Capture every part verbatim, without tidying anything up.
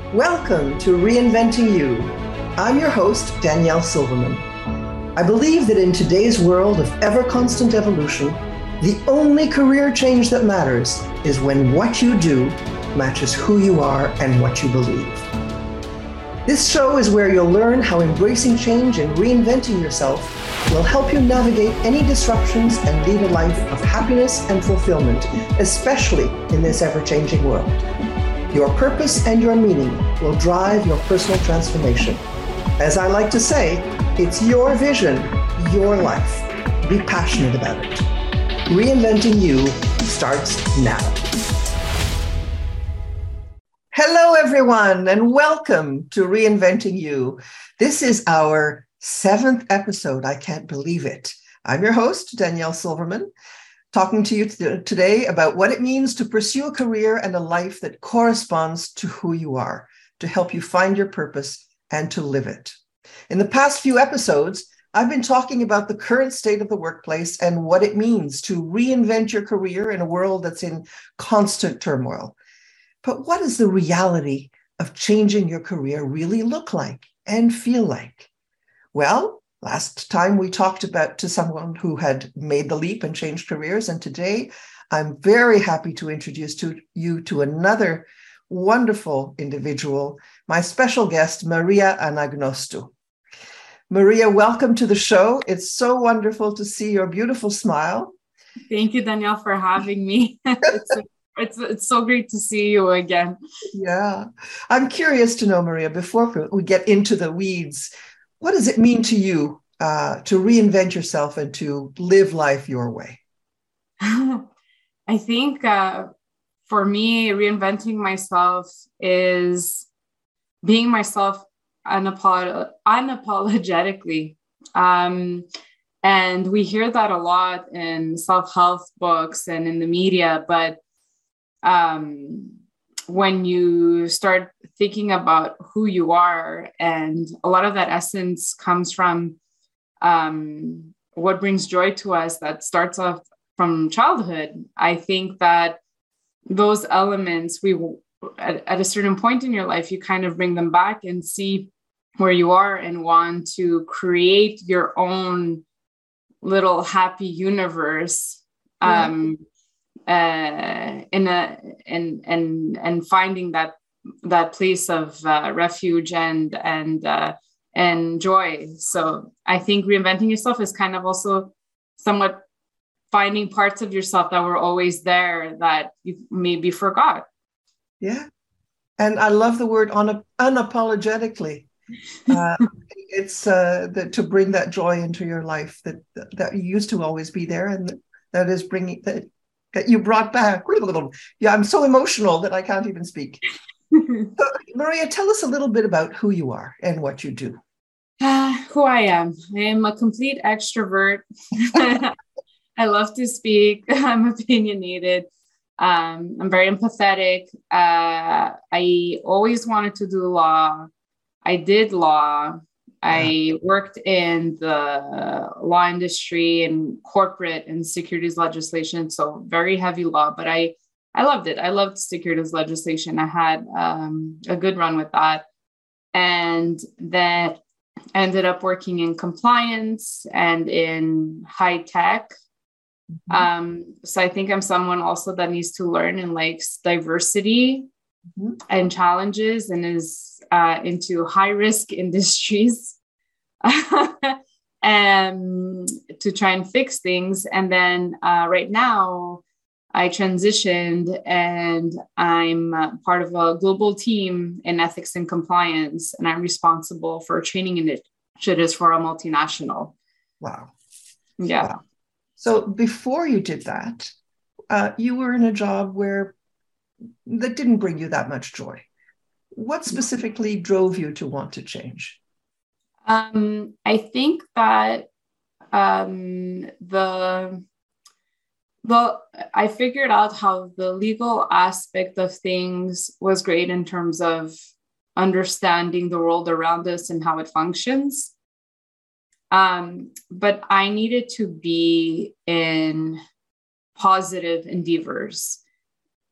Welcome to Reinventing You. I'm your host, Danielle Silverman. I believe that in today's world of ever-constant evolution, the only career change that matters is when what you do matches who you are and what you believe. This show is where you'll learn how embracing change and reinventing yourself will help you navigate any disruptions and lead a life of happiness and fulfillment, especially in this ever-changing world. Your purpose and your meaning will drive your personal transformation. As I like to say, it's your vision, your life. Be passionate about it. Reinventing You starts now. Hello, everyone, and welcome to Reinventing You. This is our seventh episode. I can't believe it. I'm your host, Danielle Silverman, talking to you t- today about what it means to pursue a career and a life that corresponds to who you are, to help you find your purpose and to live it. In the past few episodes, I've been talking about the current state of the workplace and what it means to reinvent your career in a world that's in constant turmoil. But what does the reality of changing your career really look like and feel like? Well, last time we talked about to someone who had made the leap and changed careers, and today I'm very happy to introduce to you to another wonderful individual, my special guest, Maria Anagnostou. Maria, welcome to the show. It's so wonderful to see your beautiful smile. Thank you, Danielle, for having me. it's, it's, it's so great to see you again. Yeah. I'm curious to know, Maria, before we get into the weeds, what does it mean to you uh, to reinvent yourself and to live life your way? I think uh, for me, reinventing myself is being myself unapolog- unapologetically. Um, and we hear that a lot in self-help books and in the media, but um, when you start thinking about who you are, and a lot of that essence comes from um, what brings joy to us that starts off from childhood. I think that those elements, we at, at a certain point in your life, you kind of bring them back and see where you are and want to create your own little happy universe. Yeah. Um, uh, in a and and and finding that that place of uh, refuge and and uh, and joy. So I think reinventing yourself is kind of also somewhat finding parts of yourself that were always there that you maybe forgot. Yeah, and I love the word un- unapologetically. Uh, it's uh, the, to bring that joy into your life that that used to always be there, and that is bringing that. that you brought back. Yeah, I'm so emotional that I can't even speak. So, Maria, tell us a little bit about who you are and what you do. Uh, who I am. I am a complete extrovert. I love to speak. I'm opinionated. Um, I'm very empathetic. Uh, I always wanted to do law. I did law. I worked in the law industry and corporate and securities legislation, so very heavy law, but I, I loved it. I loved securities legislation. I had um, a good run with that. And then I ended up working in compliance and in high tech. Mm-hmm. Um, so I think I'm someone also that needs to learn and likes diversity mm-hmm. and challenges and is uh, into high risk industries um, to try and fix things. And then uh, right now I transitioned and I'm uh, part of a global team in ethics and compliance, and I'm responsible for training initiatives for a multinational. Wow. Yeah. Wow. So before you did that, uh, you were in a job where that didn't bring you that much joy. What specifically drove you to want to change? Um, I think that um, the the I figured out how the legal aspect of things was great in terms of understanding the world around us and how it functions. Um, but I needed to be in positive endeavors.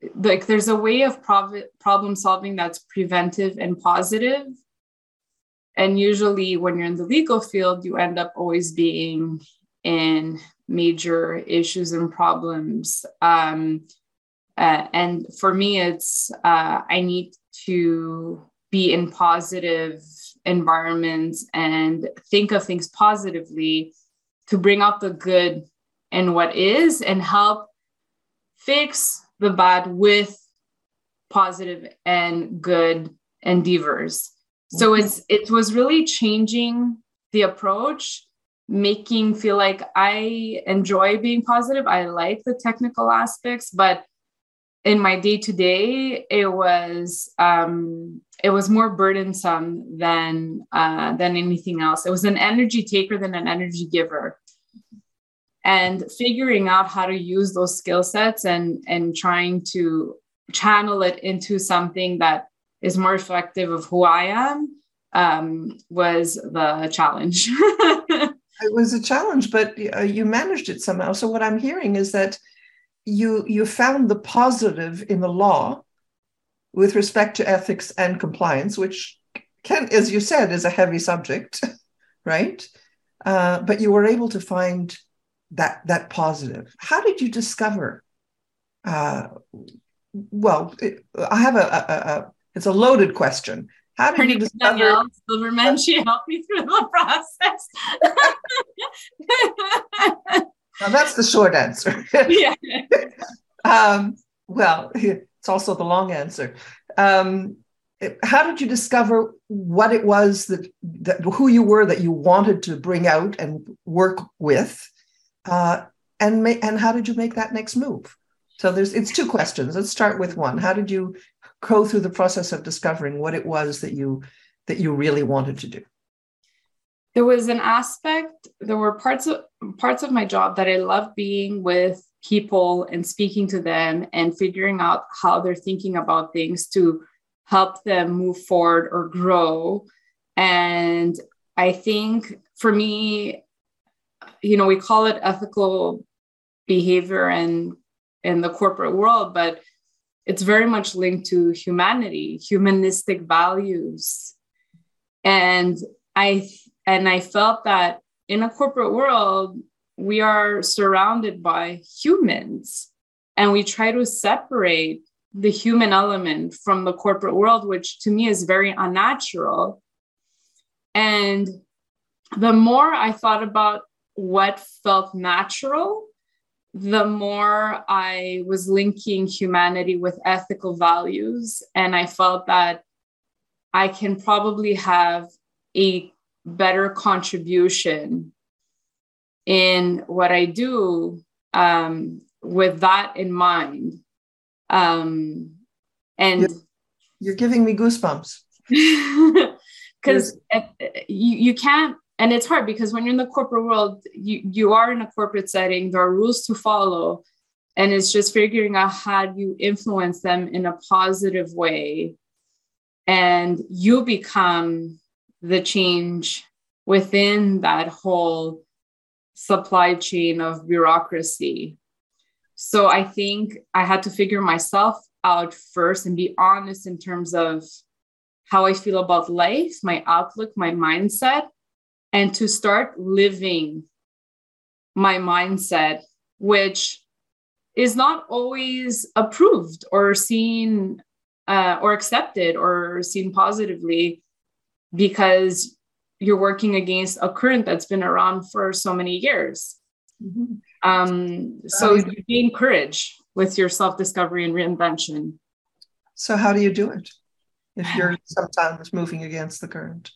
like there's a way of prov- problem solving that's preventive and positive. And usually when you're in the legal field, you end up always being in major issues and problems. Um, uh, and for me, it's uh, I need to be in positive environments and think of things positively to bring out the good in what is and help fix the bad with positive and good endeavors. So it's it was really changing the approach, making feel like I enjoy being positive. I like the technical aspects, but in my day-to-day, it was um, it was more burdensome than uh, than anything else. It was an energy taker than an energy giver. And figuring out how to use those skill sets and and trying to channel it into something that is more reflective of who I am um, was the challenge. It was a challenge, but uh, you managed it somehow. So what I'm hearing is that you you found the positive in the law with respect to ethics and compliance, which can, as you said, is a heavy subject, right? Uh, but you were able to find that that positive. How did you discover? Uh, well, it, I have a, a, a it's a loaded question. How did Her you name is discover? Danielle Silverman. She helped me through the process. Now that's the short answer. Yeah. um, well, it's also the long answer. Um, how did you discover what it was that, that who you were that you wanted to bring out and work with, uh, and ma- and how did you make that next move? So there's it's two questions. Let's start with one. How did you go through the process of discovering what it was that you that you really wanted to do? There was an aspect, there were parts of parts of my job that I loved being with people and speaking to them and figuring out how they're thinking about things to help them move forward or grow. And I think for me, you know, we call it ethical behavior in, in the corporate world, but it's very much linked to humanity, humanistic values. And I and I felt that in a corporate world, we are surrounded by humans, and we try to separate the human element from the corporate world, which to me is very unnatural. And the more I thought about what felt natural, the more I was linking humanity with ethical values. And I felt that I can probably have a better contribution in what I do um, with that in mind. Um, and you're, you're giving me goosebumps. Because you, you can't, and it's hard because when you're in the corporate world, you, you are in a corporate setting, there are rules to follow. And it's just figuring out how you influence them in a positive way. And you become the change within that whole supply chain of bureaucracy. So I think I had to figure myself out first and be honest in terms of how I feel about life, my outlook, my mindset, and to start living my mindset, which is not always approved or seen uh, or accepted or seen positively, because you're working against a current that's been around for so many years. Mm-hmm. Um, so you gain courage with your self-discovery and reinvention. So how do you do it if you're sometimes moving against the current?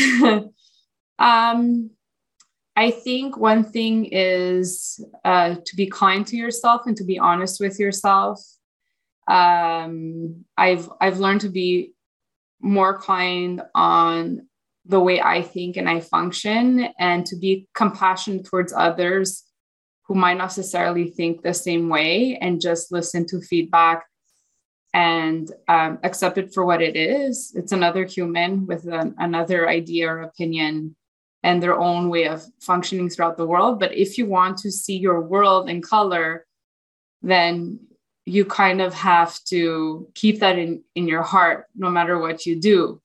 um, I think one thing is uh, to be kind to yourself and to be honest with yourself. Um, I've I've learned to be more kind on the way I think and I function, and to be compassionate towards others who might not necessarily think the same way, and just listen to feedback and um, accept it for what it is. It's another human with an, another idea or opinion and their own way of functioning throughout the world. But if you want to see your world in color, then you kind of have to keep that in, in your heart, no matter what you do.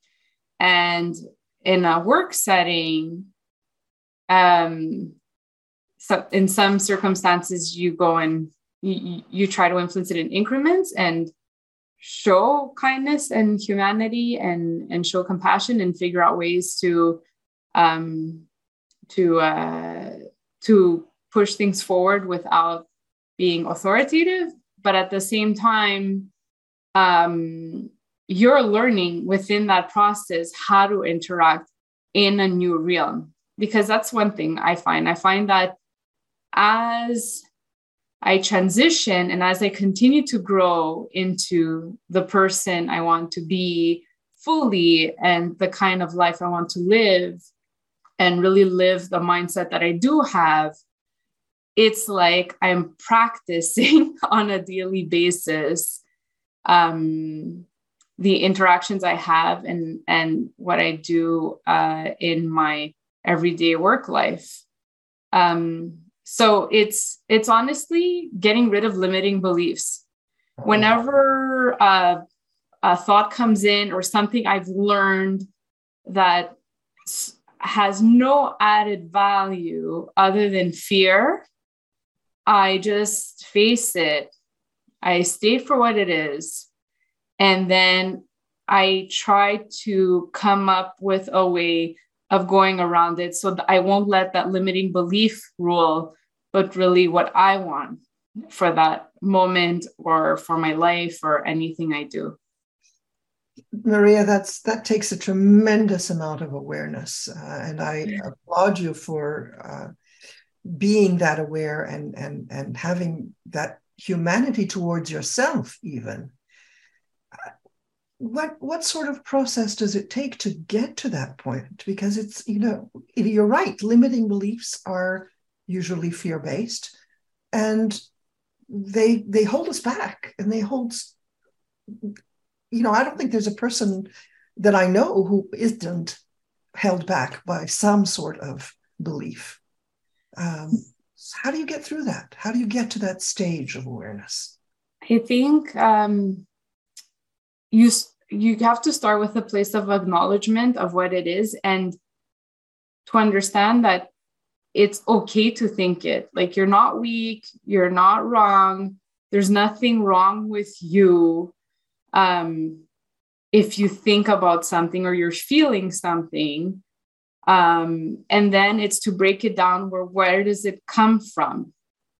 And in a work setting, um, so in some circumstances, you go and you, you try to influence it in increments and show kindness and humanity and, and show compassion and figure out ways to, um, to, uh, to push things forward without being authoritative. But at the same time, um, you're learning within that process how to interact in a new realm. Because that's one thing I find. I find that as I transition and as I continue to grow into the person I want to be fully and the kind of life I want to live and really live the mindset that I do have, it's like I'm practicing on a daily basis um, the interactions I have and, and what I do uh, in my everyday work life. Um, so it's it's honestly getting rid of limiting beliefs. Whenever uh, a thought comes in or something I've learned that has no added value other than fear, I just face it. I state for what it is. And then I try to come up with a way of going around it so that I won't let that limiting belief rule, but really what I want for that moment or for my life or anything I do. Maria, that's that takes a tremendous amount of awareness. Uh, and I applaud you for uh, being that aware and, and, and having that humanity towards yourself even. What what sort of process does it take to get to that point? Because it's, you know, you're right, limiting beliefs are usually fear-based and they they hold us back and they hold, you know, I don't think there's a person that I know who isn't held back by some sort of belief. Um, how do you get through that? How do you get to that stage of awareness? I think um, you you have to start with a place of acknowledgement of what it is and to understand that it's okay to think it. Like, you're not weak, you're not wrong. There's nothing wrong with you. Um, if you think about something or you're feeling something, um, and then it's to break it down where, where does it come from?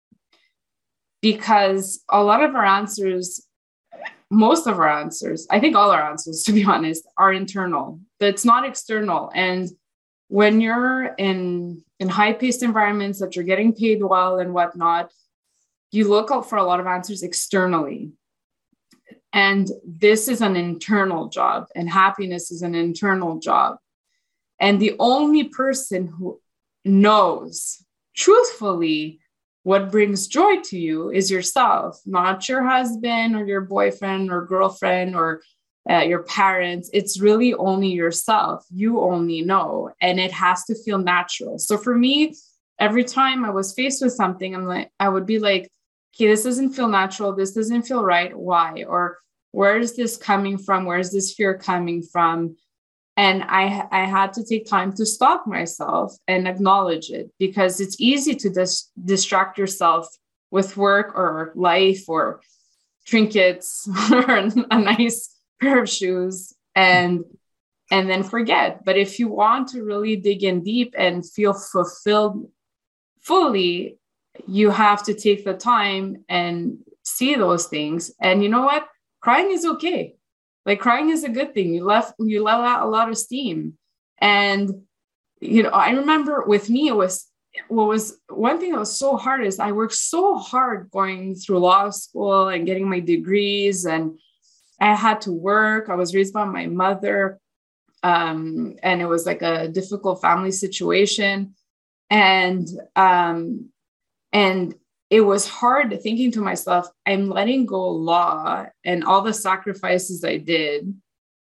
Because a lot of our answers, most of our answers, I think all our answers, to be honest, are internal. It's not external. And when you're in, in high-paced environments that you're getting paid well and whatnot, you look out for a lot of answers externally. And this is an internal job, and happiness is an internal job. And the only person who knows truthfully what brings joy to you is yourself, not your husband or your boyfriend or girlfriend or uh, your parents. It's really only yourself. You only know, and it has to feel natural. So for me, every time I was faced with something, I'm like, I would be like, okay, this doesn't feel natural. This doesn't feel right. Why? Or where is this coming from? Where is this fear coming from? And I, I had to take time to stop myself and acknowledge it, because it's easy to dis- distract yourself with work or life or trinkets or a nice pair of shoes and, and then forget. But if you want to really dig in deep and feel fulfilled fully, you have to take the time and see those things. And you know what? Crying is okay. Like, crying is a good thing. You left, you let out a lot of steam. And, you know, I remember with me, it was, what was one thing that was so hard is I worked so hard going through law school and getting my degrees, and I had to work. I was raised by my mother. Um, and it was like a difficult family situation. And, um, and it was hard thinking to myself, I'm letting go law and all the sacrifices I did.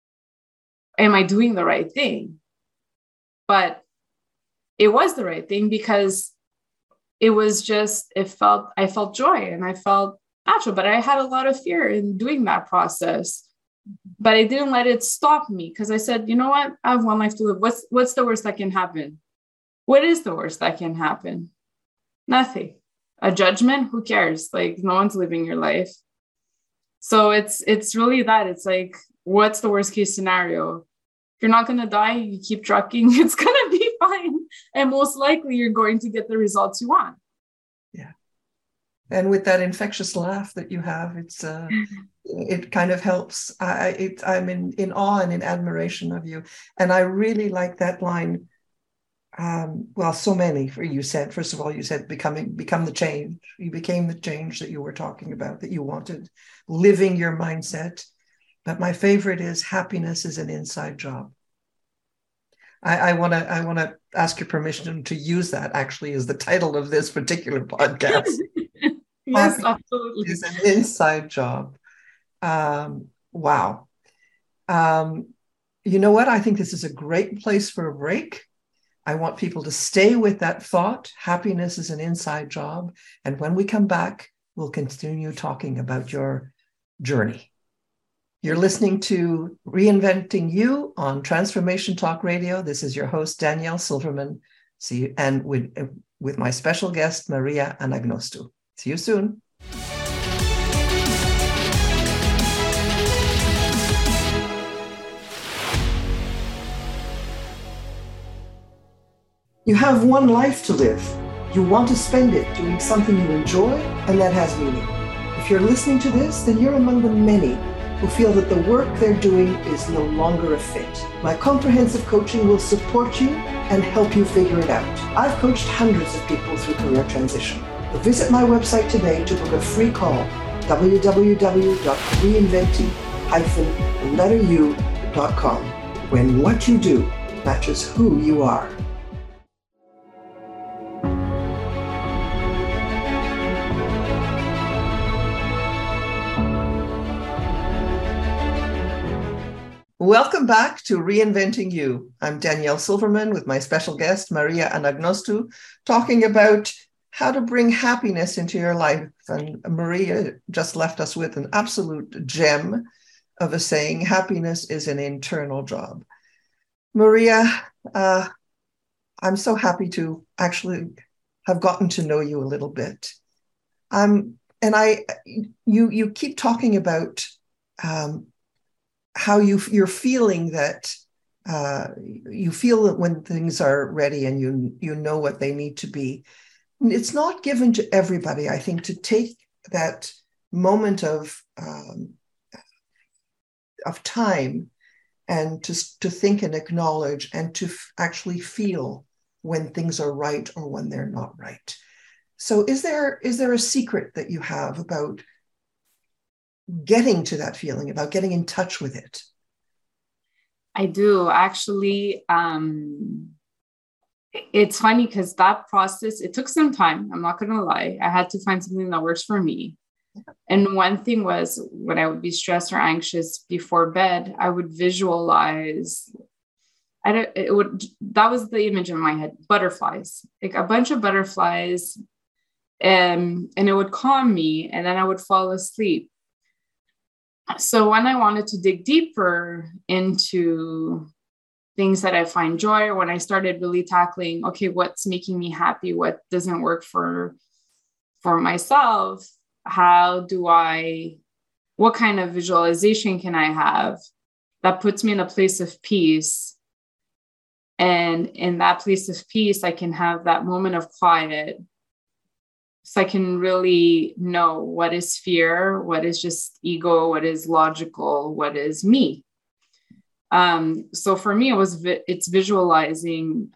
Am I doing the right thing? But it was the right thing, because it was just, it felt, I felt joy and I felt natural, but I had a lot of fear in doing that process. But I didn't let it stop me because I said, you know what? I have one life to live. What's what's the worst that can happen? What is the worst that can happen? Nothing. A judgment? Who cares? Like, no one's living your life. So it's it's really that. It's like, what's the worst case scenario? If you're not going to die, you keep trucking, it's going to be fine. And most likely you're going to get the results you want. Yeah. And with that infectious laugh that you have, it's uh, it kind of helps. I it, I'm in, in awe and in admiration of you. And I really like that line. Um, well, so many for you said, first of all, you said becoming, become the change. You became the change that you were talking about, that you wanted, living your mindset. But my favorite is happiness is an inside job. I want to I want to ask your permission to use that actually as the title of this particular podcast. Yes, absolutely. It's an inside job. Um, wow. Um, you know what? I think this is a great place for a break. I want people to stay with that thought. Happiness is an inside job. And when we come back, we'll continue talking about your journey. You're listening to Reinventing You on Transformation Talk Radio. This is your host, Danielle Silverman. See you, and with, with my special guest, Maria Anagnostou. See you soon. You have one life to live. You want to spend it doing something you enjoy and that has meaning. If you're listening to this, then you're among the many who feel that the work they're doing is no longer a fit. My comprehensive coaching will support you and help you figure it out. I've coached hundreds of people through career transition. Visit my website today to book a free call, w w w dot reinventing dash letter u dot com, when what you do matches who you are. Welcome back to Reinventing You. I'm Danielle Silverman with my special guest, Maria Anagnostou, talking about how to bring happiness into your life. And Maria just left us with an absolute gem of a saying, happiness is an internal job. Maria, uh, I'm so happy to actually have gotten to know you a little bit. Um, and I, you, you keep talking about um, how you, you're feeling that uh, you feel that when things are ready and you, you know what they need to be. It's not given to everybody, I think, to take that moment of, um, of time and to, to think and acknowledge and to f- actually feel when things are right or when they're not right. So is there, is there a secret that you have about getting to that feeling, about getting in touch with it? I do actually. Um, it's funny because that process, it took some time. I'm not going to lie. I had to find something that works for me. And one thing was when I would be stressed or anxious before bed, I would visualize. I don't, it would, that was the image in my head, butterflies, like a bunch of butterflies. And, and it would calm me and then I would fall asleep. So when I wanted to dig deeper into things that I find joy, or when I started really tackling, okay, what's making me happy? What doesn't work for, for myself? How do I, what kind of visualization can I have that puts me in a place of peace? And in that place of peace, I can have that moment of quiet. So I can really know what is fear, what is just ego, what is logical, what is me. Um, so for me, it was vi- it's visualizing.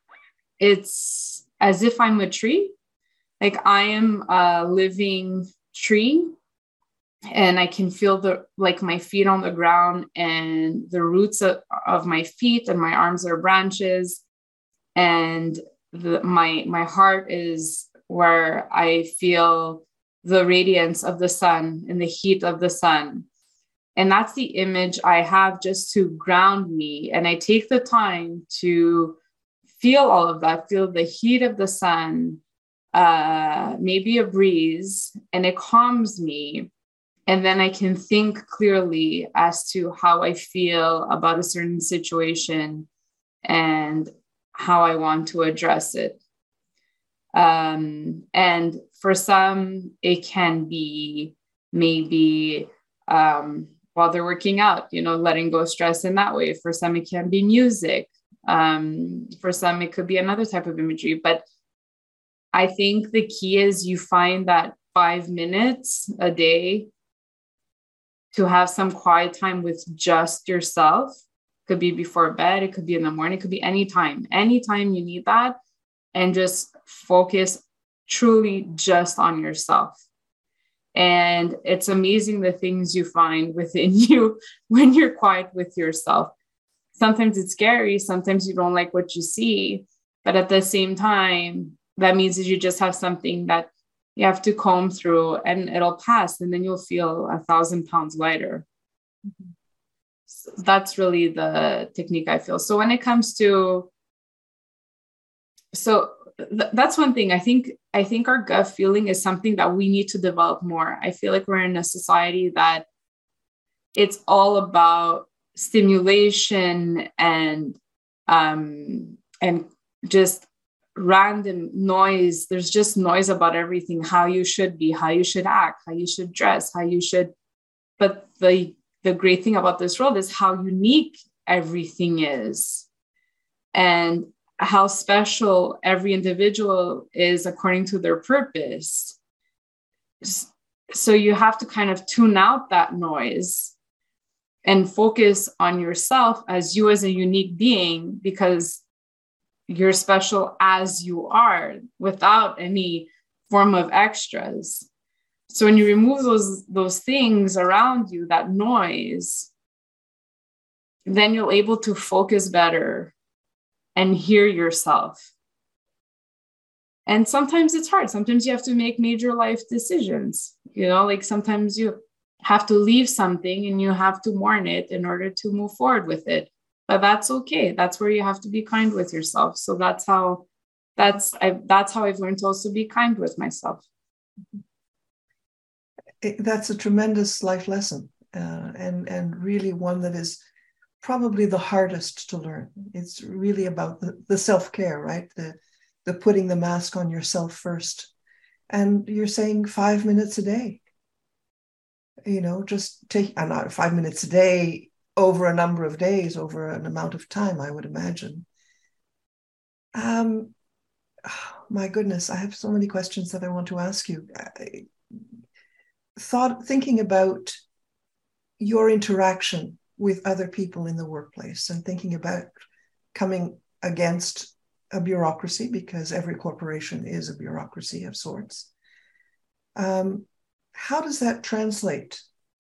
It's as if I'm a tree, like I am a living tree, and I can feel the like my feet on the ground, and the roots of, of my feet and my arms are branches, and the, my my heart is where I feel the radiance of the sun and the heat of the sun. And that's the image I have just to ground me. And I take the time to feel all of that, feel the heat of the sun, uh, maybe a breeze, and it calms me. And then I can think clearly as to how I feel about a certain situation and how I want to address it. Um, and for some, it can be maybe um, while they're working out, you know, letting go of stress in that way. For some, it can be music. Um, for some, it could be another type of imagery. But I think the key is you find that five minutes a day to have some quiet time with just yourself. Could be before bed, it could be in the morning, it could be anytime, anytime you need that, and just focus truly just on yourself. And it's amazing the things you find within you when you're quiet with yourself. Sometimes it's scary, sometimes you don't like what you see, but at the same time, that means that you just have something that you have to comb through and it'll pass, and then you'll feel a thousand pounds lighter. Mm-hmm. So that's really the technique I feel. So when it comes to, so th- that's one thing. I think, I think our gut feeling is something that we need to develop more. I feel like we're in a society that it's all about stimulation and, um, and just random noise. There's just noise about everything, how you should be, how you should act, how you should dress, how you should, but the the great thing about this world is how unique everything is and how special every individual is according to their purpose. So you have to kind of tune out that noise and focus on yourself as you as a unique being, because you're special as you are without any form of extras. So when you remove those, those things around you, that noise, then you're able to focus better and hear yourself. And sometimes it's hard. Sometimes you have to make major life decisions. You know, like sometimes you have to leave something and you have to mourn it in order to move forward with it. But that's okay. That's where you have to be kind with yourself. So that's how, that's, I, that's how I've learned to also be kind with myself. It, that's a tremendous life lesson, uh, and, and really one that is probably the hardest to learn. It's really about the, the self-care, right? The, the putting the mask on yourself first. And you're saying five minutes a day, you know, just take, I'm not five minutes a day over a number of days, over an amount of time, I would imagine. Um, oh, my goodness, I have so many questions that I want to ask you. I, thought, thinking about your interaction with other people in the workplace and thinking about coming against a bureaucracy, because every corporation is a bureaucracy of sorts. Um, how does that translate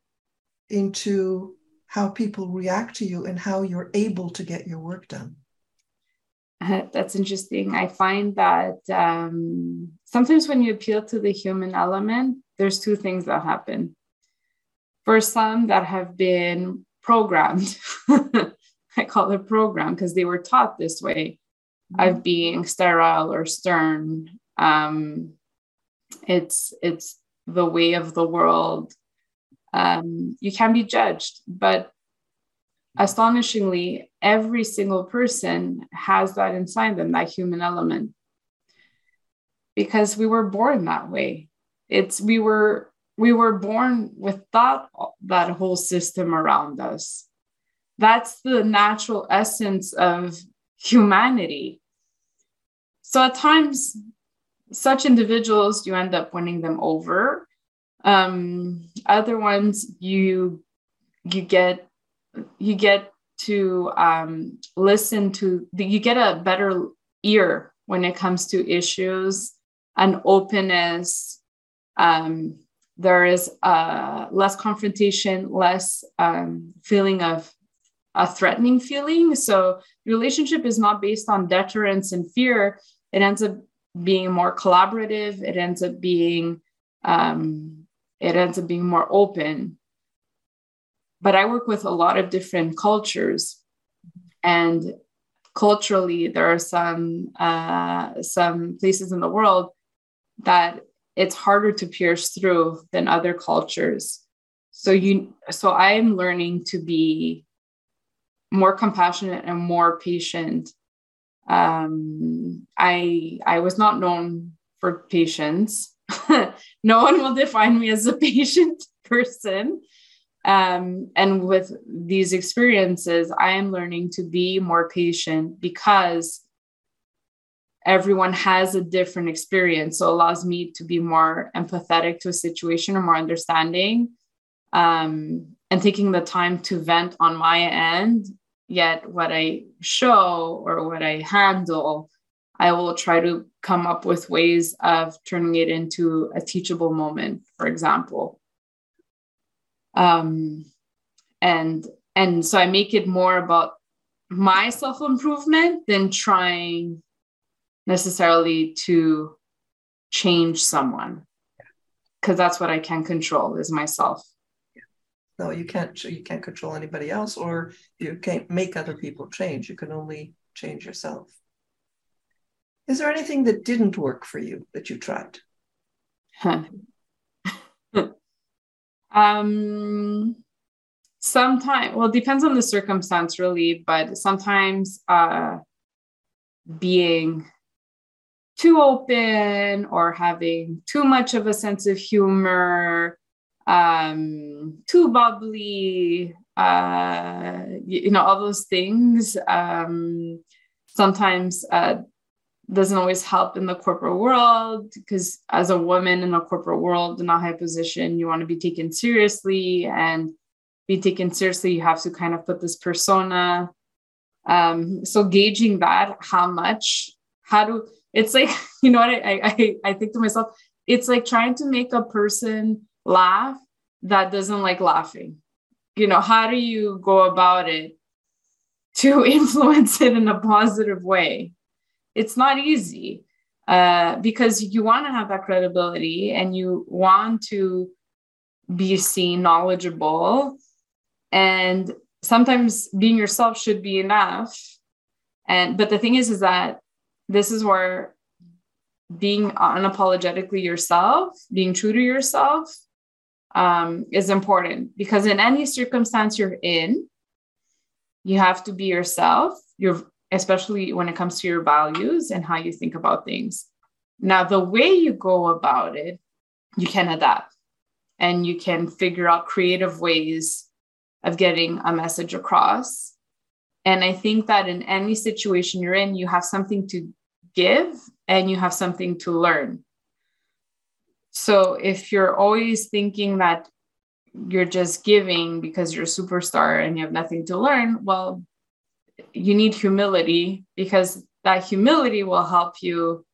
into how people react to you and how you're able to get your work done? Uh, that's interesting. I find that um, sometimes when you appeal to the human element, there's two things that happen. For some that have been programmed, I call it programmed because they were taught this way, mm-hmm. of being sterile or stern. Um, it's it's the way of the world. Um, you can be judged, but astonishingly, every single person has that inside them, that human element, because we were born that way. It's we were we were born without that whole system around us. That's the natural essence of humanity. So at times, such individuals, you end up winning them over. Um, other ones, you you get you get to um, listen to, the, you get a better ear when it comes to issues, an openness. Um, there is uh, less confrontation, less um, feeling of a threatening feeling. So the relationship is not based on deterrence and fear. It ends up being more collaborative. It ends up being, um, it ends up being more open. But I work with a lot of different cultures, and culturally, there are some uh, some places in the world that it's harder to pierce through than other cultures. So you, so I'm learning to be more compassionate and more patient. Um, I, I was not known for patience. No one will define me as a patient person. Um, and with these experiences, I am learning to be more patient because everyone has a different experience. So it allows me to be more empathetic to a situation or more understanding, um, and taking the time to vent on my end. Yet what I show or what I handle, I will try to come up with ways of turning it into a teachable moment, for example. Um, and, and so I make it more about my self-improvement than trying necessarily to change someone, because that's what I can control is myself. No, you can't, you can't control anybody else, or you can't make other people change. You can only change yourself. Is there anything that didn't work for you that you tried? um, sometimes, well, it depends on the circumstance really, but sometimes uh, being too open or having too much of a sense of humor, um, too bubbly, uh, you, you know, all those things, um, sometimes uh, doesn't always help in the corporate world, because as a woman in a corporate world, in a high position, you want to be taken seriously, and be taken seriously, you have to kind of put this persona. Um, so gauging that, how much, how do, it's like, you know what, I, I, I think to myself, it's like trying to make a person laugh that doesn't like laughing. You know, how do you go about it to influence it in a positive way? It's not easy, uh, because you want to have that credibility and you want to be seen knowledgeable. And sometimes being yourself should be enough. And, but the thing is, is that this is where being unapologetically yourself, being true to yourself, um, is important, because in any circumstance you're in, you have to be yourself. You're, especially when it comes to your values and how you think about things. Now, the way you go about it, you can adapt and you can figure out creative ways of getting a message across. And I think that in any situation you're in, you have something to give and you have something to learn. So if you're always thinking that you're just giving because you're a superstar and you have nothing to learn, well, you need humility, because that humility will help you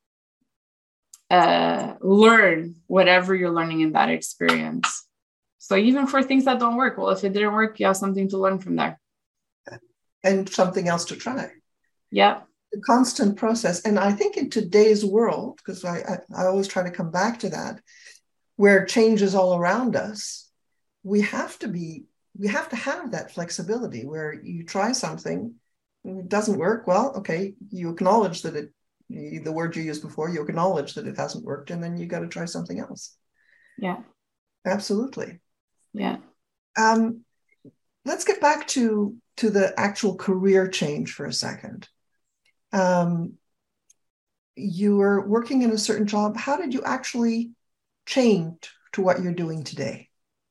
uh, learn whatever you're learning in that experience. So even for things that don't work, well, if it didn't work, you have something to learn from there. And something else to try. Yeah. The constant process. And I think in today's world, because I, I, I always try to come back to that, where change is all around us, we have to be, we have to have that flexibility where you try something, it doesn't work. Well, okay, you acknowledge that it, the word you used before, you acknowledge that it hasn't worked, and then you got to try something else. Yeah. Absolutely. Yeah. Um, let's get back to, to the actual career change for a second. Um, you were working in a certain job. How did you actually change to what you're doing today?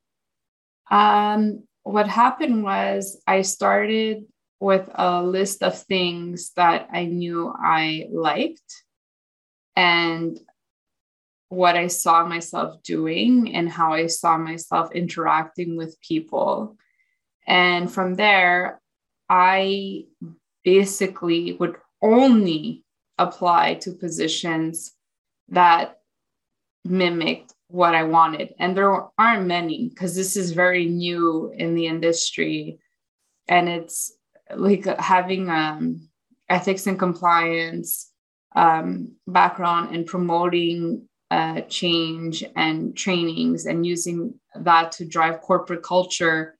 Um, what happened was I started with a list of things that I knew I liked and what I saw myself doing and how I saw myself interacting with people. And from there, I basically would only apply to positions that mimicked what I wanted. And there aren't many, because this is very new in the industry. And it's like having um, ethics and compliance um, background and promoting uh, change and trainings and using that to drive corporate culture.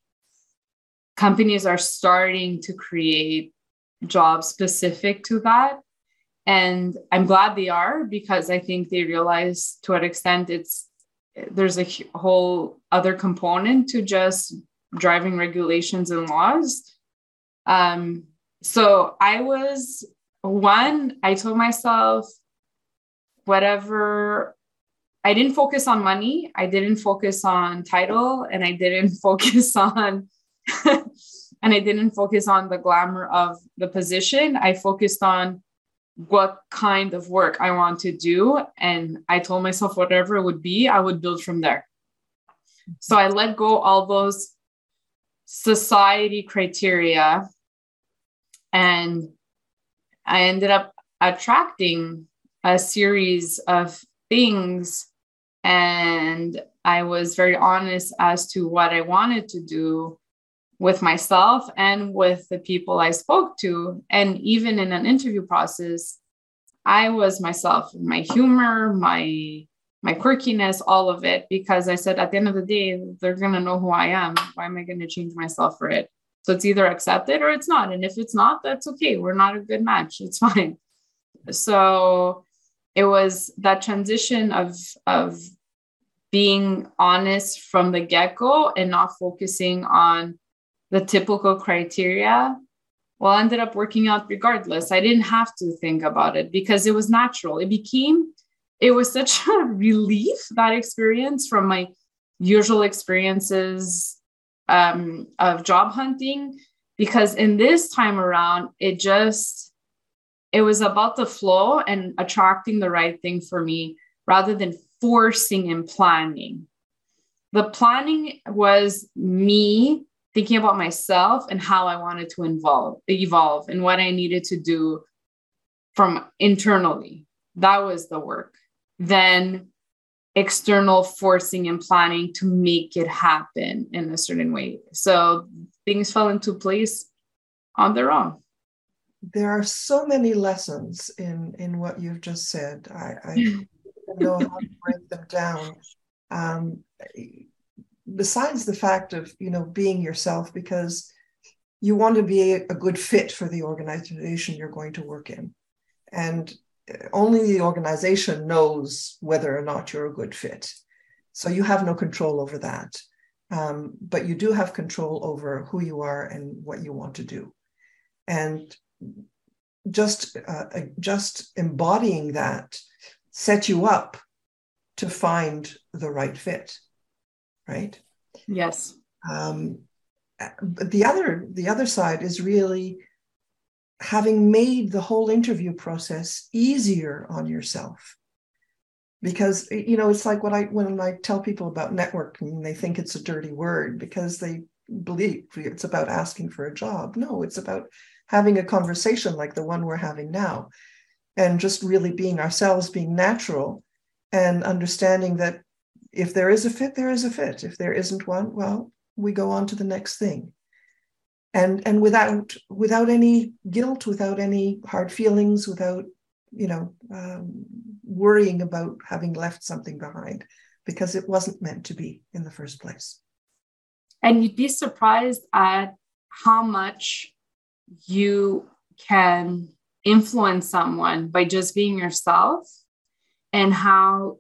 Companies are starting to create jobs specific to that. And I'm glad they are, because I think they realize to what extent it's there's a whole other component to just driving regulations and laws. Um, so I was one, I told myself, whatever, I didn't focus on money. I didn't focus on title, and I didn't focus on, and I didn't focus on the glamour of the position. I focused on what kind of work I want to do. And I told myself whatever it would be, I would build from there. So I let go all those society criteria, and I ended up attracting a series of things. And I was very honest as to what I wanted to do with myself and with the people I spoke to. And even in an interview process, I was myself, my humor, my my quirkiness, all of it, because I said, at the end of the day, they're going to know who I am. Why am I going to change myself for it? So it's either accepted or it's not. And if it's not, that's okay. We're not a good match. It's fine. So it was that transition of, of being honest from the get-go and not focusing on the typical criteria, well, ended up working out regardless. I didn't have to think about it because it was natural. It became, it was such a relief, that experience, from my usual experiences um, of job hunting, because in this time around, it just, it was about the flow and attracting the right thing for me rather than forcing and planning. The planning was me thinking about myself and how I wanted to evolve, evolve and what I needed to do from internally. That was the work. Then external forcing and planning to make it happen in a certain way. So things fell into place on their own. There are so many lessons in, in what you've just said. I, I don't know how to break them down. Um, besides the fact of, you know, being yourself, because you want to be a, a good fit for the organization you're going to work in. And only the organization knows whether or not you're a good fit. So you have no control over that. Um, but you do have control over who you are and what you want to do. And just, uh, just embodying that set you up to find the right fit, right? Yes. Um, but the other, the other side is really having made the whole interview process easier on yourself. Because, you know, it's like what I, when I tell people about networking, they think it's a dirty word because they believe it's about asking for a job. No, it's about having a conversation like the one we're having now, and just really being ourselves, being natural, and understanding that if there is a fit, there is a fit. If there isn't one, well, we go on to the next thing. And, and without, without any guilt, without any hard feelings, without, you know, um, worrying about having left something behind, because it wasn't meant to be in the first place. And you'd be surprised at how much you can influence someone by just being yourself, and how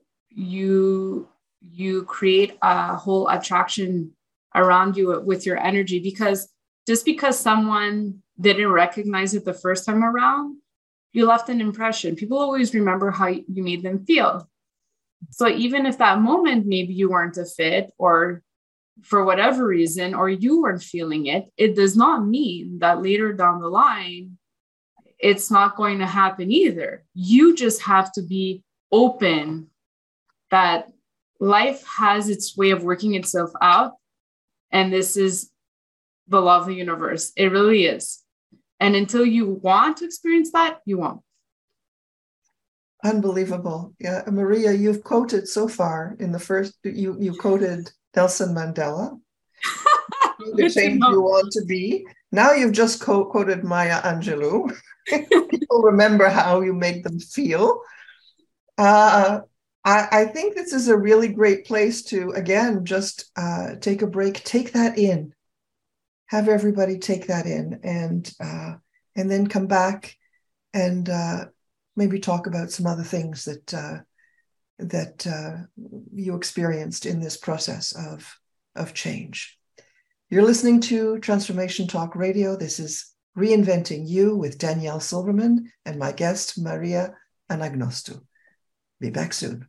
you you create a whole attraction around you with your energy. Because just because someone didn't recognize it the first time around, you left an impression. People always remember how you made them feel. So even if that moment, maybe you weren't a fit, or for whatever reason, or you weren't feeling it, it does not mean that later down the line, it's not going to happen either. You just have to be open that life has its way of working itself out. And this is the law of the universe. It really is. And until you want to experience that, you won't. Unbelievable. Yeah, Maria, you've quoted so far in the first, you, you quoted Nelson Mandela, the change you want to be. Now you've just co- quoted Maya Angelou. People remember how you make them feel. Uh, I, I think this is a really great place to, again, just uh, take a break, take that in, have everybody take that in, and uh, and then come back and uh, maybe talk about some other things that uh, that uh, you experienced in this process of, of change. You're listening to Transformation Talk Radio. This is Reinventing You with Danielle Silverman and my guest, Maria Anagnostou. Be back soon.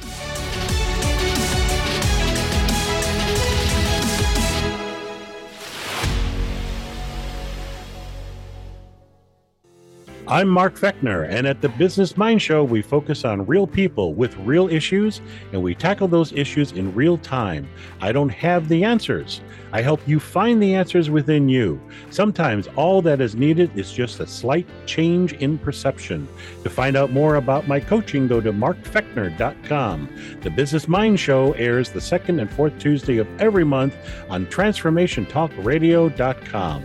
I'm Mark Fechner, and at the Business Mind Show, we focus on real people with real issues, and we tackle those issues in real time. I don't have the answers. I help you find the answers within you. Sometimes all that is needed is just a slight change in perception. To find out more about my coaching, go to mark fechner dot com. The Business Mind Show airs the second and fourth Tuesday of every month on transformation talk radio dot com.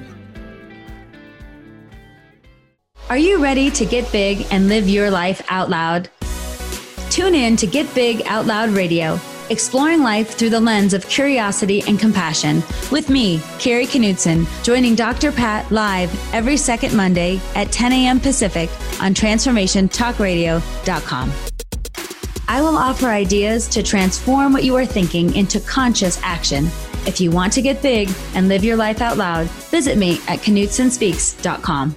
Are you ready to get big and live your life out loud? Tune in to Get Big Out Loud Radio, exploring life through the lens of curiosity and compassion, with me, Carrie Knudsen, joining Doctor Pat live every second Monday at ten a.m. Pacific on transformation talk radio dot com. I will offer ideas to transform what you are thinking into conscious action. If you want to get big and live your life out loud, visit me at knudsen speaks dot com.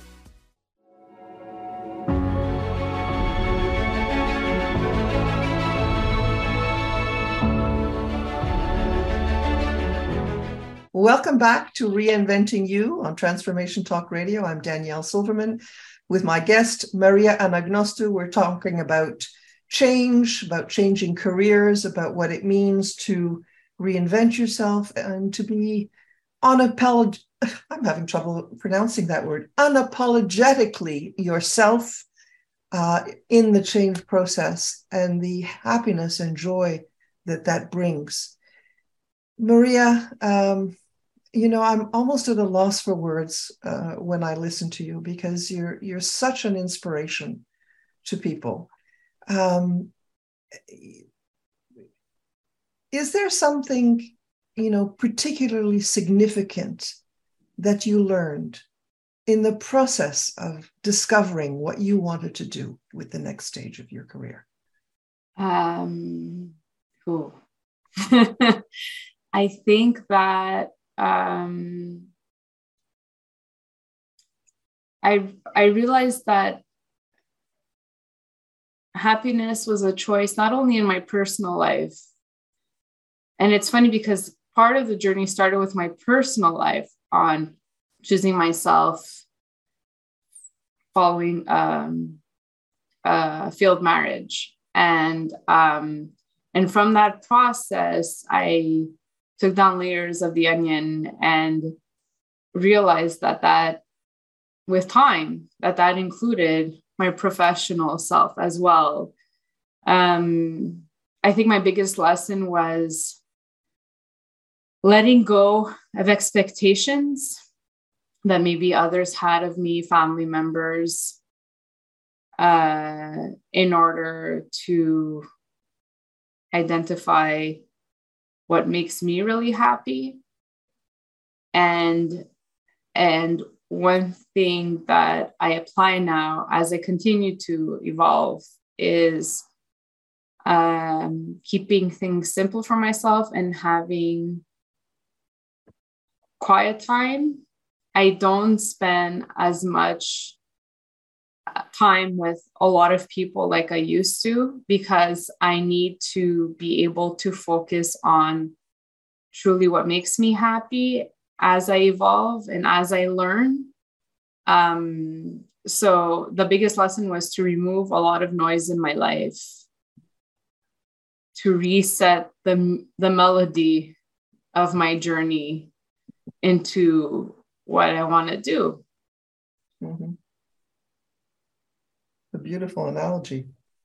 Welcome back to Reinventing You on Transformation Talk Radio. I'm Danielle Silverman with my guest, Maria Anagnostou. We're talking about change, about changing careers, about what it means to reinvent yourself and to be unapolog- I'm having trouble pronouncing that word, unapologetically yourself uh, in the change process and the happiness and joy that that brings. Maria, um, you know, I'm almost at a loss for words uh, when I listen to you because you're you're such an inspiration to people. Um, is there something, you know, particularly significant that you learned in the process of discovering what you wanted to do with the next stage of your career? Um, cool. I think that um, I I realized that happiness was a choice not only in my personal life, and it's funny because part of the journey started with my personal life on choosing myself, following um, a failed marriage, and um, and from that process, I took down layers of the onion and realized that that with time, that that included my professional self as well. Um, I think my biggest lesson was letting go of expectations that maybe others had of me, family members, uh, in order to identify what makes me really happy. And, and one thing that I apply now as I continue to evolve is um, keeping things simple for myself and having quiet time. I don't spend as much time with a lot of people like I used to, because I need to be able to focus on truly what makes me happy as I evolve and as I learn. Um, so the biggest lesson was to remove a lot of noise in my life, to reset the, the melody of my journey into what I want to do. Mm-hmm. A beautiful analogy.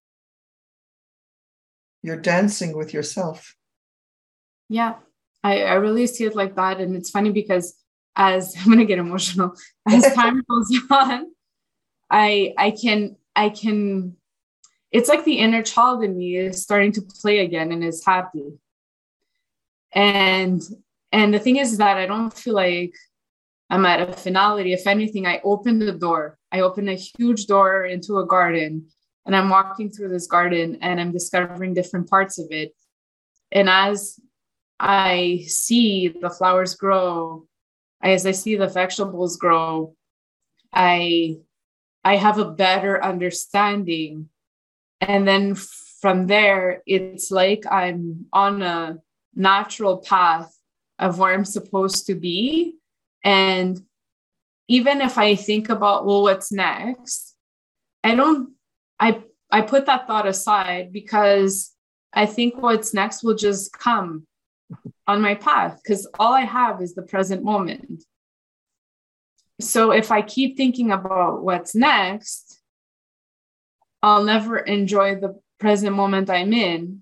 You're dancing with yourself. Yeah, I, I really see it like that. And it's funny because as I'm going to get emotional, as time goes on, I, I can, I can, it's like the inner child in me is starting to play again and is happy. And, and the thing is that I don't feel like I'm at a finality. If anything, I open the door. I open a huge door into a garden, and I'm walking through this garden and I'm discovering different parts of it. And as I see the flowers grow, as I see the vegetables grow, I, I have a better understanding. And then from there, it's like I'm on a natural path of where I'm supposed to be. And even if I think about, well, what's next? I don't, I, I put that thought aside, because I think what's next will just come on my path, because all I have is the present moment. So if I keep thinking about what's next, I'll never enjoy the present moment I'm in.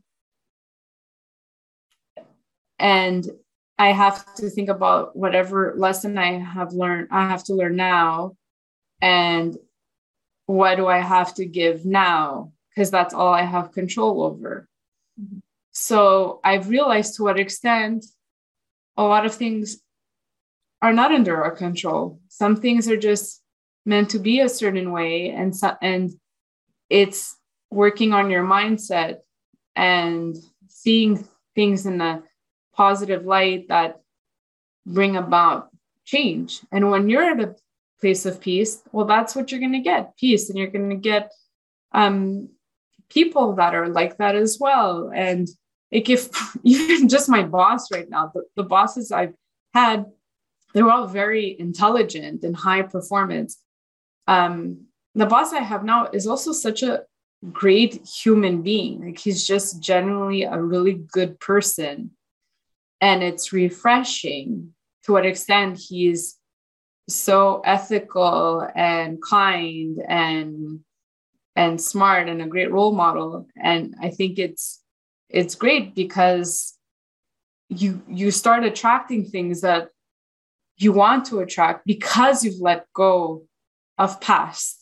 And I have to think about whatever lesson I have learned, I have to learn now. And what do I have to give now? Because that's all I have control over. Mm-hmm. So I've realized to what extent a lot of things are not under our control. Some things are just meant to be a certain way. And, so, and it's working on your mindset and seeing things in a positive light that bring about change. And when you're at a place of peace, well, that's what you're going to get, peace. And you're going to get um, people that are like that as well. And like if even just my boss right now, the, the bosses I've had, they were all very intelligent and high performance. Um, the boss I have now is also such a great human being. Like he's just generally a really good person. And it's refreshing to what extent he's so ethical and kind and and smart and a great role model. And I think it's it's great because you you start attracting things that you want to attract because you've let go of past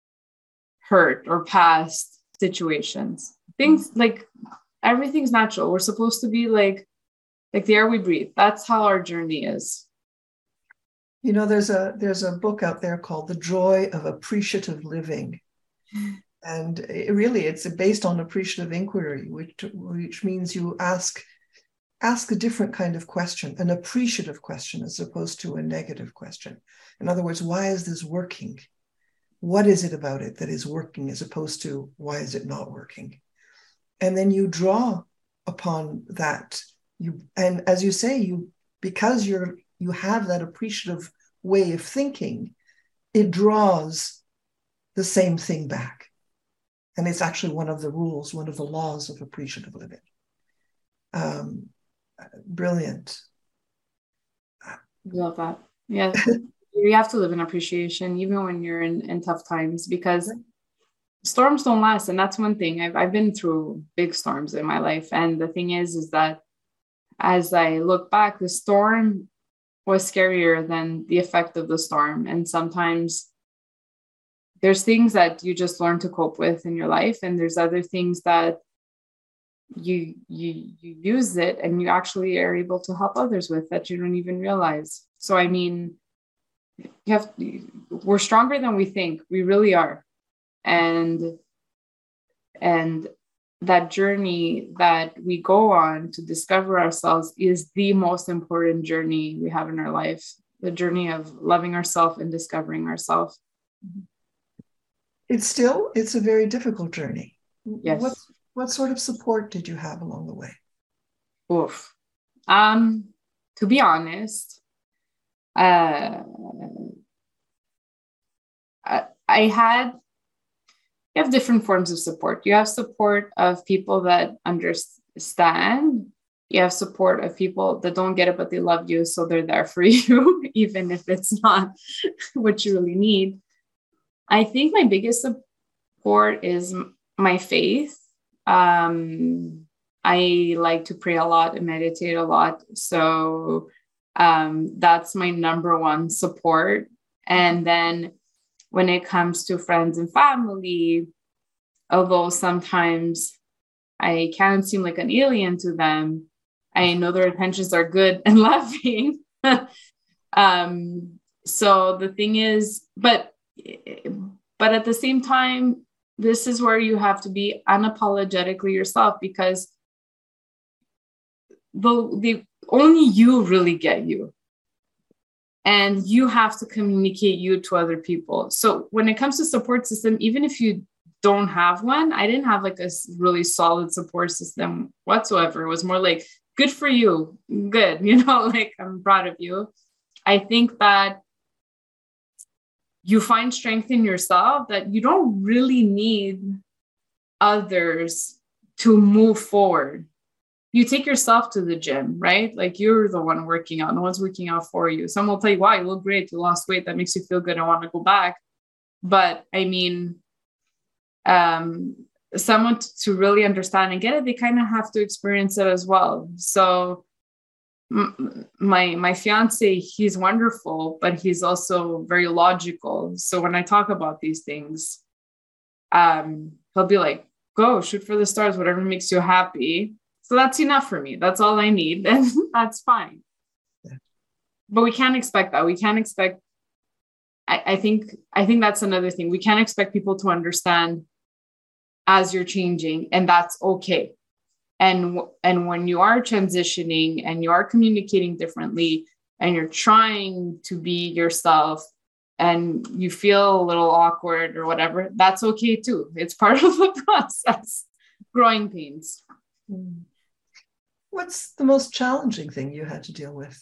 hurt or past situations. Things like everything's natural. We're supposed to be like like the air we breathe. That's how our journey is. You know, there's a there's a book out there called The Joy of Appreciative Living. And it really, it's based on appreciative inquiry, which, which means you ask, ask a different kind of question, an appreciative question as opposed to a negative question. In other words, why is this working? What is it about it that is working as opposed to why is it not working? And then you draw upon that. You, and as you say, you because you're you have that appreciative way of thinking, it draws the same thing back. And it's actually one of the rules, one of the laws of appreciative living. Um, brilliant. Love that. Yeah. You have to live in appreciation, even when you're in, in tough times, because storms don't last. And that's one thing. I've, I've been through big storms in my life. And the thing is, is that as I look back, the storm was scarier than the effect of the storm. And sometimes there's things that you just learn to cope with in your life. And there's other things that you, you, you use it and you actually are able to help others with that you don't even realize. So, I mean, you have, we're stronger than we think. We really are. And, and that journey that we go on to discover ourselves is the most important journey we have in our life. The journey of loving ourselves and discovering ourselves. It's still, it's a very difficult journey. Yes. What, what sort of support did you have along the way? Oof. Um, to be honest, uh, I, I had, you have different forms of support. You have support of people that understand. You have support of people that don't get it, but they love you. So they're there for you, even if it's not what you really need. I think my biggest support is my faith. Um, I like to pray a lot and meditate a lot. So um, that's my number one support. And then when it comes to friends and family, although sometimes I can seem like an alien to them, I know their intentions are good and loving. um, so the thing is, but, but at the same time, this is where you have to be unapologetically yourself, because the, the only you really get you. And you have to communicate you to other people. So when it comes to support system, even if you don't have one, I didn't have like a really solid support system whatsoever. It was more like, good for you. Good. You know, like, I'm proud of you. I think that you find strength in yourself, that you don't really need others to move forward. You take yourself to the gym, right? Like, you're the one working out. No one's working out for you. Someone will tell you, wow, you look great. You lost weight. That makes you feel good. I want to go back. But I mean, um, someone t- to really understand and get it, they kind of have to experience it as well. So m- my, my fiance, he's wonderful, but he's also very logical. So when I talk about these things, um, he'll be like, go shoot for the stars, whatever makes you happy. So that's enough for me. That's all I need. And that's fine. Yeah. But we can't expect that. We can't expect, I, I think, I think that's another thing. We can't expect people to understand as you're changing, and that's okay. And, and when you are transitioning and you are communicating differently and you're trying to be yourself and you feel a little awkward or whatever, that's okay too. It's part of the process. Growing pains. Mm. What's the most challenging thing you had to deal with?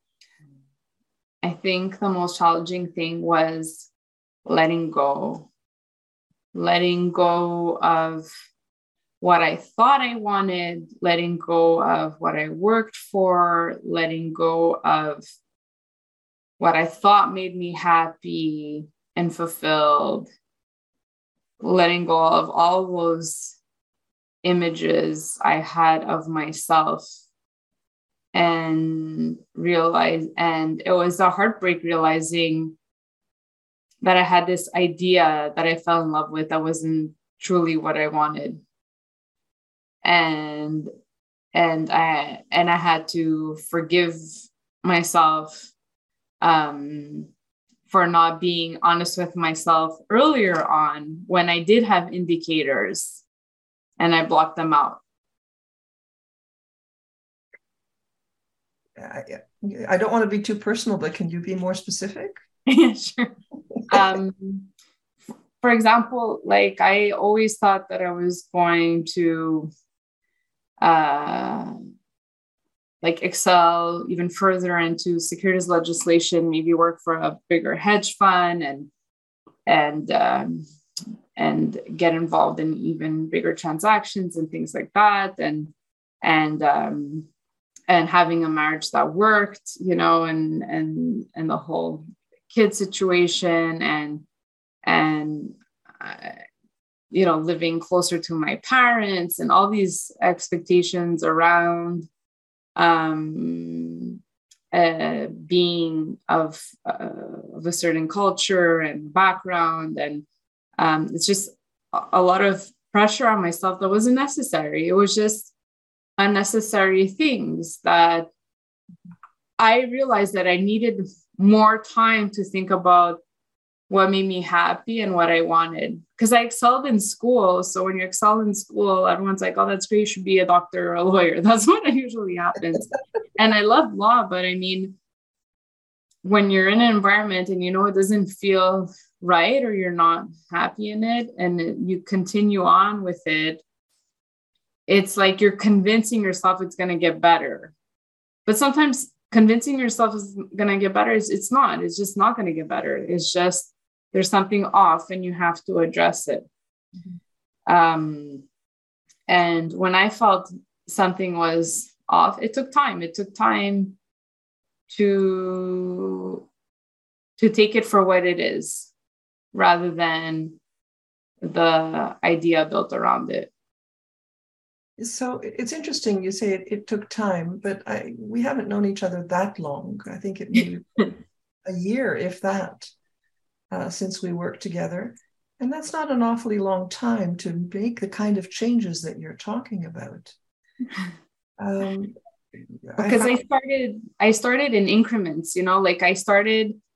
I think the most challenging thing was letting go. Letting go of what I thought I wanted, letting go of what I worked for, letting go of what I thought made me happy and fulfilled, letting go of all those images I had of myself, and realize, and it was a heartbreak realizing that I had this idea that I fell in love with that wasn't truly what I wanted. And, and I, and I had to forgive myself um, for not being honest with myself earlier on when I did have indicators. And I blocked them out. I, I don't want to be too personal, but can you be more specific? Yeah, sure. Um, for example, like, I always thought that I was going to uh, like excel even further into securities legislation, maybe work for a bigger hedge fund and and um, and get involved in even bigger transactions and things like that. And, and, um, and having a marriage that worked, you know, and, and, and the whole kid situation and, and, uh, you know, living closer to my parents and all these expectations around, um, uh, being of, uh, of a certain culture and background. And, Um, it's just a lot of pressure on myself that wasn't necessary. It was just unnecessary things that I realized that I needed more time to think about what made me happy and what I wanted. Because I excelled in school. So when you excel in school, everyone's like, oh, that's great. You should be a doctor or a lawyer. That's what usually happens. And I love law, but I mean, when you're in an environment and you know it doesn't feel right, or you're not happy in it, and you continue on with it, it's like you're convincing yourself it's going to get better. But sometimes convincing yourself is going to get better, it's, it's not. It's just not going to get better. It's just there's something off and you have to address it. Mm-hmm. Um, and when I felt something was off, it took time. It took time to, to take it for what it is, rather than the idea built around it. So it's interesting you say it, it took time, but I, we haven't known each other that long. I think it may be a year, if that, uh, since we worked together. And that's not an awfully long time to make the kind of changes that you're talking about. Um, because I, I started, I started in increments, you know, like I started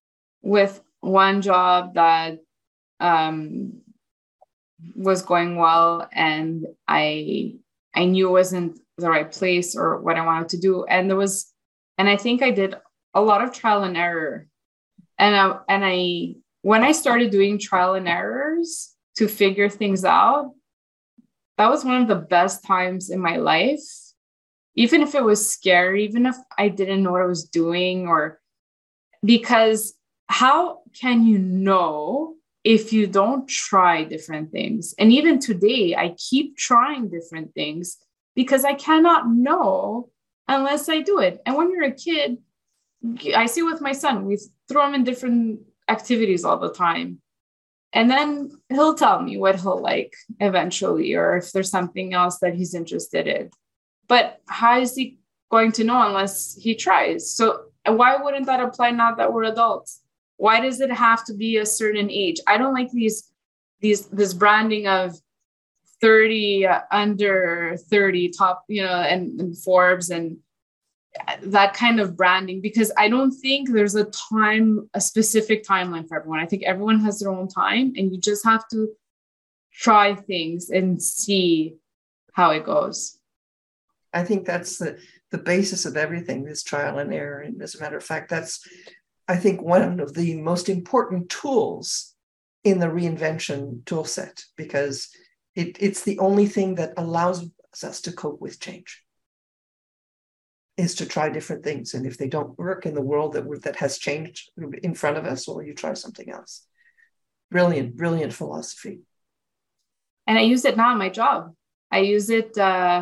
with one job that um, was going well, and I I knew it wasn't the right place or what I wanted to do. And there was, and I think I did a lot of trial and error. And I, and I, when I started doing trial and errors to figure things out, that was one of the best times in my life. Even if it was scary, even if I didn't know what I was doing, or because how can you know if you don't try different things? And even today, I keep trying different things because I cannot know unless I do it. And when you're a kid, I see with my son, we throw him in different activities all the time. And then he'll tell me what he'll like eventually, or if there's something else that he's interested in. But how is he going to know unless he tries? So why wouldn't that apply now that we're adults? Why does it have to be a certain age? I don't like these, these, this branding of thirty, uh, under thirty, top, you know, and, and Forbes and that kind of branding, because I don't think there's a time, a specific timeline for everyone. I think everyone has their own time, and you just have to try things and see how it goes. I think that's the, the basis of everything, this trial and error. And as a matter of fact, that's, I think, one of the most important tools in the reinvention tool set, because it, it's the only thing that allows us to cope with change, is to try different things. And if they don't work in the world that, that has changed in front of us, well, you try something else. Brilliant, brilliant philosophy. And I use it now in my job. I use it, uh,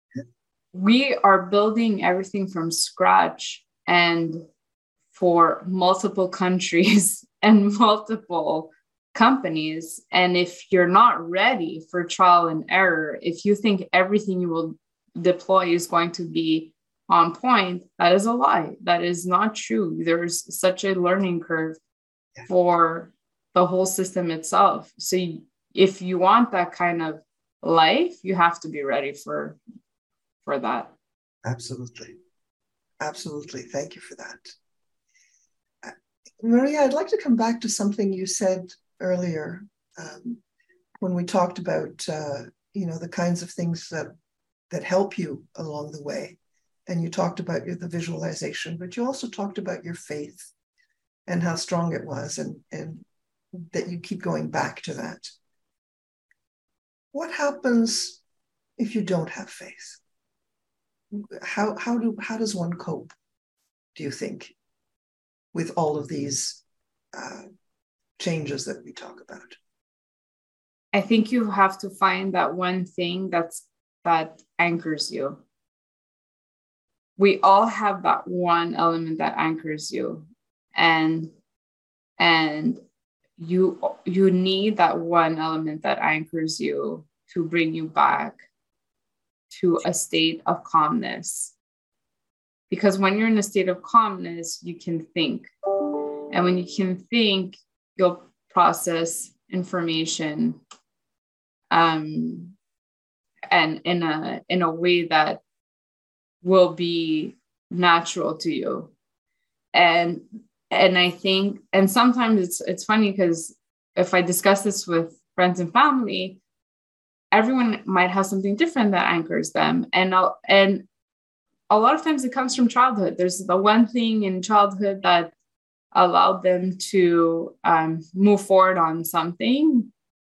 we are building everything from scratch, and for multiple countries and multiple companies. And if you're not ready for trial and error, if you think everything you will deploy is going to be on point, that is a lie. That is not true. There's such a learning curve yeah. for the whole system itself. So you, if you want that kind of life, you have to be ready for, for that. Absolutely. Absolutely. Thank you for that. Uh, Maria, I'd like to come back to something you said earlier um, when we talked about, uh, you know, the kinds of things that, that help you along the way. And you talked about your, the visualization, but you also talked about your faith and how strong it was, and, and that you keep going back to that. What happens if you don't have faith? How, how, do, how does one cope, do you think, with all of these uh, changes that we talk about? I think you have to find that one thing that's that anchors you. We all have that one element that anchors you, and and you you need that one element that anchors you to bring you back to a state of calmness. Because when you're in a state of calmness, you can think, and when you can think, you'll process information um, and in a in a way that will be natural to you. And and I think, and sometimes it's it's funny because if I discuss this with friends and family, everyone might have something different that anchors them. And I'll, and a lot of times it comes from childhood. There's the one thing in childhood that allowed them to um, move forward on something.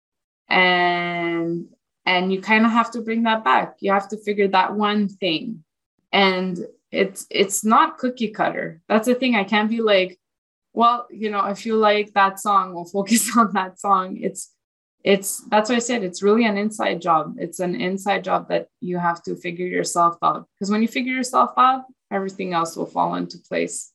And, and you kind of have to bring that back. You have to figure that one thing. And it's, it's not cookie cutter. That's the thing. I can't be like, well, you know, if you like that song, we'll focus on that song. It's, it's, that's why I said, it's really an inside job. It's an inside job that you have to figure yourself out. Because when you figure yourself out, everything else will fall into place.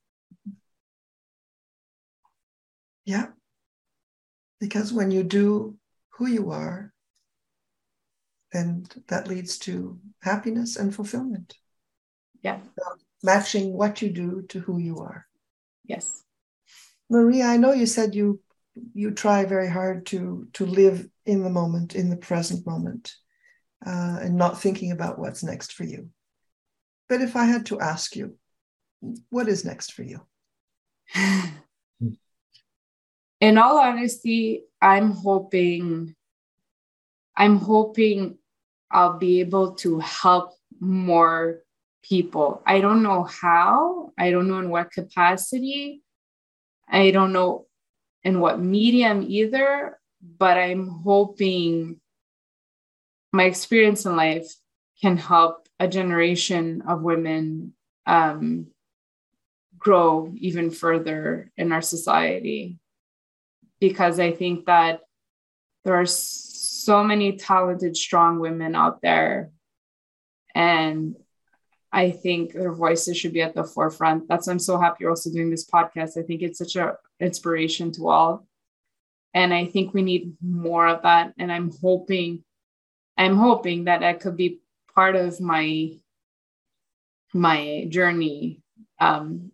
Yeah. Because when you do who you are, then that leads to happiness and fulfillment. Yeah. Matching what you do to who you are. Yes. Maria, I know you said you you try very hard to to live in the moment, in the present moment, uh, and not thinking about what's next for you. But if I had to ask you, what is next for you? in all honesty, I'm hoping, I'm hoping I'll be able to help more people. I don't know how, I don't know in what capacity, I don't know in what medium either, but I'm hoping my experience in life can help a generation of women um, grow even further in our society. Because I think that there are so many talented, strong women out there. And I think their voices should be at the forefront. That's why I'm so happy you're also doing this podcast. I think it's such an inspiration to all. And I think we need more of that. And I'm hoping, I'm hoping that that could be part of my, my journey um,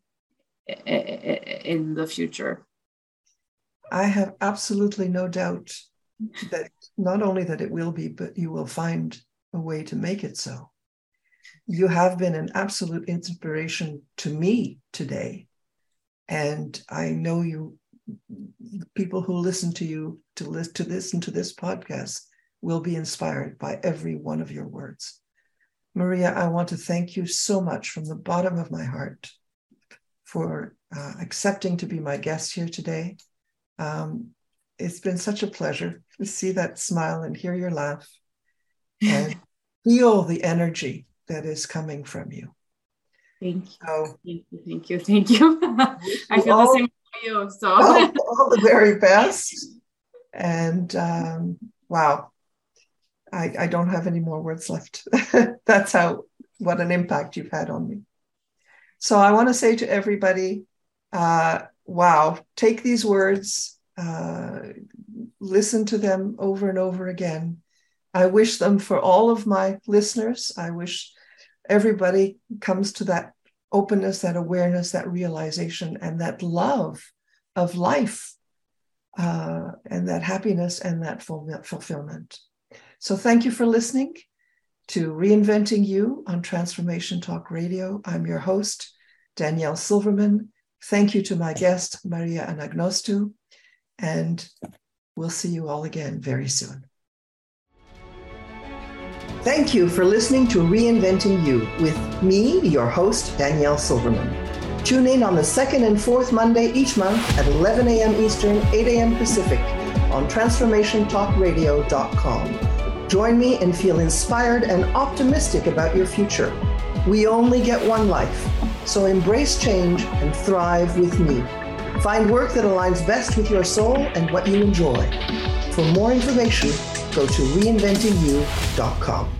in the future. I have absolutely no doubt that not only that it will be, but you will find a way to make it so. You have been an absolute inspiration to me today. And I know you, people who listen to you, to, listen to listen to this podcast, will be inspired by every one of your words. Maria, I want to thank you so much from the bottom of my heart for uh, accepting to be my guest here today. Um, it's been such a pleasure to see that smile and hear your laugh and feel the energy that is coming from you. Thank you. So, thank you, thank you, thank you. I feel all, the same for you. So all, all the very best. And um, wow, I, I don't have any more words left. That's how, what an impact you've had on me. So I want to say to everybody, uh, wow, take these words, uh, listen to them over and over again. I wish them for all of my listeners. I wish everybody comes to that openness, that awareness, that realization, and that love of life, uh, and that happiness and that fulfillment. So thank you for listening to Reinventing You on Transformation Talk Radio. I'm your host, Danielle Silverman. Thank you to my guest, Maria Anagnostou, and we'll see you all again very soon. Thank you for listening to Reinventing You with me, your host, Danielle Silverman. Tune in on the second and fourth Monday each month at eleven a.m. Eastern, eight a.m. Pacific on transformation talk radio dot com. Join me and feel inspired and optimistic about your future. We only get one life, so embrace change and thrive with me. Find work that aligns best with your soul and what you enjoy. For more information, go to reinventing you dot com.